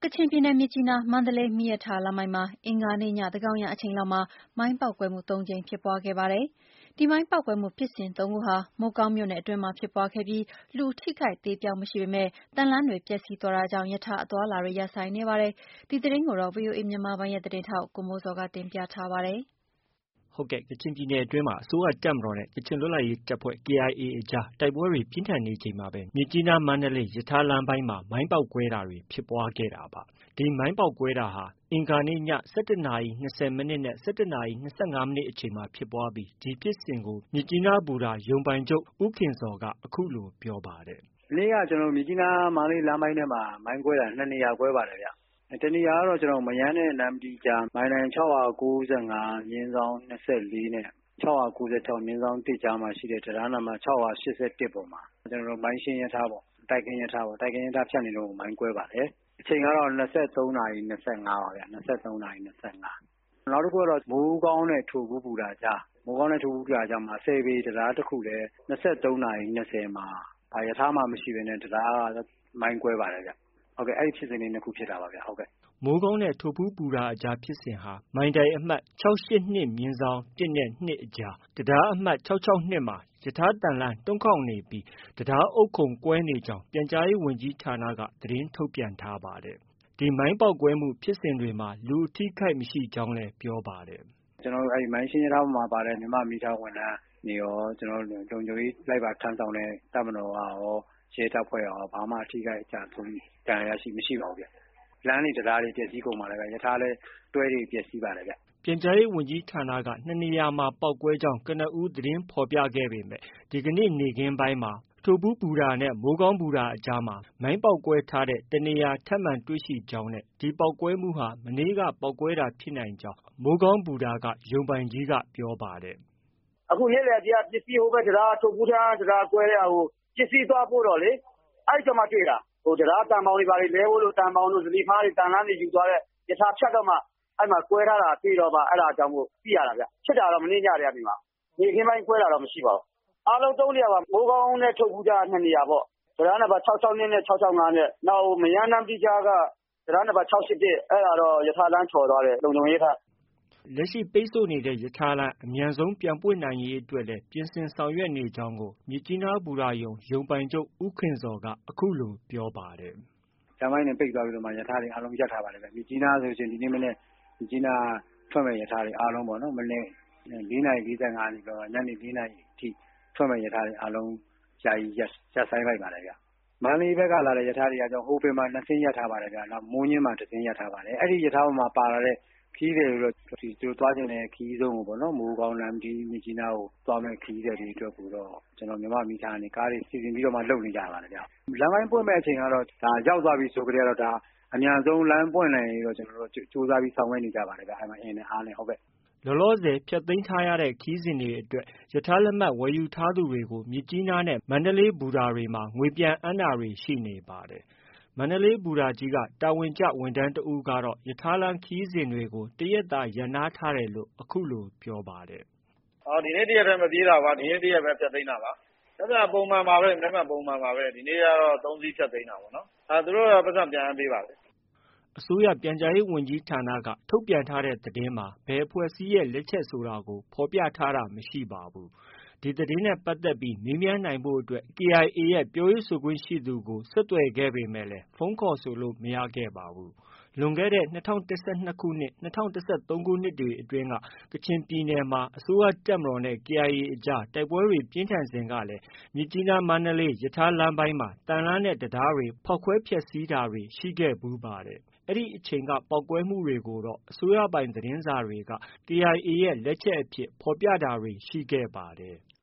ကချင်ပြည်နယ်မြစ်ကြီးနား-မန္တလေးမီးရထားလမ်းပိုင်းမှာ အင်္ဂါနေ့ည သန်းခေါင်ယံအချိန်လောက်မှာ မိုင်းပေါက်ကွဲမှု ၃ ကြိမ်ဖြစ်ပွားခဲ့ပါတယ်။ ဒီမိုင်းပေါက်ကွဲမှုဖြစ်စဉ် ၃ ခုဟာ မိုးကောင်းမြို့နယ်အတွင်းမှာဖြစ်ပွားခဲ့ပြီး လူအထိအခိုက်အသေအပျောက်မရှိပေမဲ့ သံလမ်းတွေပျက်စီးသွားတာကြောင့် ရထားအသွားအလာတွေ ရပ်ဆိုင်းနေပါတယ်။ ဒီသတင်းကိုတော့ ဗွီအိုအေမြန်မာပိုင်းရဲ့သတင်းထောက် ကိုမိုးဇော်က တင်ပြထားပါတယ်။ကချင်ပြည်နယ်အတွင်းမှာ အစိုးရတပ်မတော်နဲ့ ကချင်လွတ်လပ်ရေးတပ်ဖွဲ့ KIA အကြား တိုက်ပွဲတွေပြင်းထန်နေချိန်မှာပဲ မြစ်ကြီးနား-မန္တလေးရထားလမ်းပိုင်းမှာ မိုင်းပေါက်ကွဲတာတွေဖြစ်ပွားခဲ့တာပါ။ ဒီမိုင်းပေါက်ကွဲတာဟာ အင်္ဂါနေ့ည ၁၁ နာရီ ၂၀ မိနစ်နဲ့ ၁၁ နာရီ ၂၅ မိနစ်အချိန်မှာဖြစ်ပွားပြီး ဒီဖြစ်စဉ်ကို မြစ်ကြီးနားဘူတာရုံပိုင်ချုပ် ဦးခင်ဇော်က အခုလို ပြောပါတယ်။ “မနေ့က မြစ်ကြီးနား-မန္တလေးလမ်းပိုင်းထဲမှာ မိုင်းကွဲတာ ၂ နေရာကွဲပါတယ်ဗျ။ တစ်နေရာကတော့ မရမ်းနဲ့ နမ္မတီကြား မိုင်တိုင် ၆၉၅/၂၄ နဲ့ ၆၉၆/1 ကြားမှာရှိတဲ့ တံတားနံပတ် ၆၈၁ ပေါ်မှာ မိုင်းရှင်းရထားပေါ့။ တိုက်ခင်းရထားဖြတ်နေတုန်း မိုင်းကွဲပါတယ်။ အချိန်ကတော့ ၂၃ နာရီ ၂၅ ပါဗျ။ နောက်တစ်ခုကတော့ မိုးကောင်းနဲ့ ထိုကူးဘူတာကြားမှာ ၁၀ ပေတံတားတစ်ခုလည်း ၂၃ နာရီ ၂၀ မှာ ရထားမှ မရှိဘဲ တံတားက မိုင်းကွဲပါတယ်ဗျ။ အဲဒီဖြစ်စဉ်လေး ၂ ခုဖြစ်တာပါဗျ။” မိုးကောင်းနဲ့ ထိုကူးဘူတာအကြားဖြစ်စဉ်ဟာ မိုင်တိုင်အမှတ် ၆၈၂/၁ နဲ့ ၂ အကြား တံတားအမှတ် ၆၆၂ မှာ ရထားသံလမ်းတွန့်ခေါက်နေပြီး တံတားအုတ်ခုံကွဲနေကြောင်း ပြန်ကြားရေးဝန်ကြီးဌာနက သတင်းထုတ်ပြန်ထားပါတယ်။ ဒီမိုင်းပေါက်ကွဲမှုဖြစ်စဉ်တွေမှာ လူအထိအခိုက်မရှိကြောင်းလည်း ပြောပါတယ်။ “မိုင်းရှင်းရထားပေါ်မှာပါတဲ့ မြန်မာ့မီးရထားဝန်ထမ်းတွေရော၊ လုံခြုံရေးလိုက်ပါထမ်းဆောင်တဲ့ တပ်မတော်ကရော၊ ရဲတပ်ဖွဲ့ကရော ဘာမှ ထိခိုက်ကျဆုံးဒဏ်ရာရရှိမှုမရှိပါဘူးဗျ။ လမ်းတွေတံတားတွေ ပျက်စီးကုန်ပါတယ်ဗျ။ ရထားလည်း တွဲတွေ ပျက်စီးပါတယ်ဗျ။ ” ပြန်ကြားရေးဝန်ကြီးဌာနက ၂ နေရာမှာ ပေါက်ကွဲကြောင်း ကနဦးသတင်းဖော်ပြခဲ့ပေမဲ့ ဒီကနေ့ နေ့ခင်းပိုင်းမှာ ထိုကူးဘူတာနဲ့ မိုးကောင်းဘူတာအကြားမှာ မိုင်းပေါက်ကွဲထားတဲ့ တစ်နေရာထပ်မံတွေ့ရှိကြောင်းနဲ့ ဒီပေါက်ကွဲမှုဟာ မနေ့က ပေါက်ကွဲတာဖြစ်နိုင်ကြောင်း မိုးကောင်းဘူတာက ရုံပိုင်ကြီးက ပြောပါတယ်။ “အခုနေ့လည်က ပစ္စည်းထိုကူးတံတားကွဲတဲ့ဟာကို ပစ္စည်းသွားပို့တော့လေ အဲဒီကျမှ တွေ့တာ။ တံတားသံဘောင်တွေဘာတွေလဲဖို့ သံဘောင်တို့ သန္ဓေဖားတွေ သံလမ်းတွေယူသွားတဲ့ ရထားဖြတ်တော့မှ အဲဒီမှာ ကွဲထားတာတွေ့တော့မှ အဲဒါကြောင့်မို့ သိရတာဗျ။ ဖြစ်တာတော့ မနေ့ညကတည်းကနေမှာ။ နေ့ခင်းပိုင်းကွဲတာတော့ မရှိပါဘူး။ အားလုံး ၃ နေရာပါ။ မိုးကောင်းနဲ့ ထိုကူးကြားက ၂ နေရာပေါ့။ တံတားနံပတ် ၆၆၂ နဲ့ ၆၆၅ နဲ့ နောက် မရမ်း-နမ္မတီးကြားက တံတားနံပတ် ၆၈၁ အဲဒါတော့ ရထားလမ်းချော်သွားတဲ့ လုံခြုံရေးထက်။ ” လက်ရှိပိတ်ဆို့နေတဲ့ ရထားလမ်း အမြန်ဆုံးပြန်ပွင့်နိုင်ရေးအတွက်လည်း ပြင်ဆင်ဆောင်ရွက်နေကြောင်းကို မြစ်ကြီးနားဘူတာရုံ ရုံပိုင်ချုပ် ဦးခင်ဇော်က အခုလို ပြောပါတယ်။ “လမ်းပိုင်းတွေ ပိတ်သွားပြီးတော့မှ ရထားတွေ အားလုံးရပ်ထားပါတယ်ဗျ။ မြစ်ကြီးနားဆိုရင် ဒီနေ့မနက် မြစ်ကြီးနားက ထွက်မယ့် ရထားတွေအားလုံးပေါ့နော်။ မနက် ၄ နာရီ ၄၅ ကနေ ညနေ ၄ နာရီအထိ ထွက်မယ့် ရထားတွေအားလုံး ယာယီရပ်ဆိုင်းလိုက်ပါတယ်ဗျ။ မန္တလေးဘက်က လာတဲ့ ရထားတွေက ဟိုပင်မှာ ၂ စင်းရပ်ထားပါတယ်ဗျ။ နောက် မိုးညှင်းမှာ တစ်စင်းရပ်ထားပါတယ်။ အဲဒီရထားပေါ်မှာ ပါလာတဲ့ ခရီးသည်တွေတော့ သူတို့သွားချင်တဲ့ ခရီးဆုံးကို မိုးကောင်း၊ နမ္မတီး၊ မြစ်ကြီးနားကို သွားမယ့် ခရီးသည်တွေအတွက်ကိုတော့ မြန်မာ့မီးရထားကနေ ကားတွေ စီစဉ်ပြီးတော့မှ လုပ်နေကြပါတယ်ဗျ။ လမ်းပိုင်းပွင့်မယ့်အချိန်ကတော့ ရောက်သွားပြီဆိုကတည်းကတော့ အမြန်ဆုံးလမ်းပွင့်နိုင်ရေးတော့ ကြိုးစားပြီးဆောင်ရွက်နေကြပါတယ်ဗျ။ အင်နဲ့အားနဲ့။” လောလောဆယ် ဖျက်သိမ်းထားရတဲ့ ခရီးစဉ်တွေအတွက် ရထားလက်မှတ်ဝယ်ယူထားသူတွေကို မြစ်ကြီးနားနဲ့ မန္တလေးဘူတာတွေမှာ ငွေပြန်အပ်တာတွေ ရှိနေပါတယ်။ မန္တလေးဘူတာကြီးက တာဝန်ကျ ဝန်ထမ်းတစ်ဦးကတော့ ရထားလမ်းခရီးစဉ်တွေကို တစ်ရက်သာ ရပ်နားထားတယ်လို့ အခုလို ပြောပါတယ်။ “ဒီနေ့ တစ်ရက်တည်း မပြေးတာပါ။ ဒီနေ့ တစ်ရက်ပဲ ဖျက်သိမ်းတာပါ။ မနက်ဖြန်ပုံမှန်ပါပဲ။ ဒီနေ့ကတော့ ၃ စီးဖျက်သိမ်းတာပေါ့နော်။ သူတို့တော့ ပိုက်ဆံပြန်အပ်ပေးပါတယ်။” အစိုးရပြန်ကြားရေးဝန်ကြီးဌာနက ထုတ်ပြန်ထားတဲ့သတင်းမှာ ဘယ်အဖွဲ့အစည်းရဲ့ လက်ချက်ဆိုတာကို ဖော်ပြထားတာမရှိပါဘူး။ ဒီသတင်းနဲ့ပတ်သက်ပြီး မေးမြန်းနိုင်ဖို့အတွက် KIA ရဲ့ ပြောရေးဆိုခွင့်ရှိသူကို ဆက်သွယ်ခဲ့ပေမဲ့ ဖုန်းခေါ်ဆိုလို့ မရခဲ့ပါဘူး။ လွန်ခဲ့တဲ့ ၂၀၁၂ ခုနှစ်၊ ၂၀၁၃ ခုနှစ်တွေအတွင်းက ကချင်ပြည်နယ်မှာ အစိုးရတပ်မတော်နဲ့ KIA အကြား တိုက်ပွဲတွေ ပြင်းထန်စဉ်ကလည်း မြစ်ကြီးနား-မန္တလေး ရထားလမ်းပိုင်းမှာ သံလမ်းနဲ့ တံတားတွေ ဖောက်ခွဲဖျက်ဆီးတာတွေ ရှိခဲ့ဖူးပါတယ်။ အဲဒီအချိန်က ပေါက်ကွဲမှုတွေကိုတော့ အစိုးရပိုင်သတင်းစာတွေက KIA ရဲ့ လက်ချက်အဖြစ် ဖော်ပြတာတွေ ရှိခဲ့ပါတယ်။